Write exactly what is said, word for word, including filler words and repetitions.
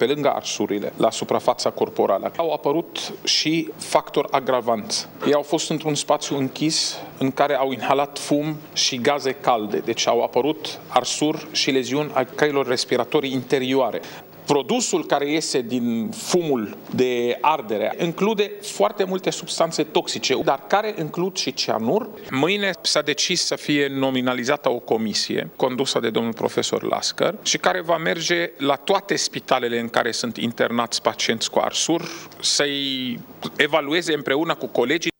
pe lângă arsurile la suprafața corporală, au apărut și factori agravanți. Ei au fost într-un spațiu închis în care au inhalat fum și gaze calde, deci au apărut arsuri și leziuni a căilor respiratorii interioare. Produsul care iese din fumul de ardere include foarte multe substanțe toxice, dar care includ și cianur. Mâine s-a decis să fie nominalizată o comisie condusă de domnul profesor Lasker și care va merge la toate spitalele în care sunt internați pacienți cu arsuri, să-i evalueze împreună cu colegii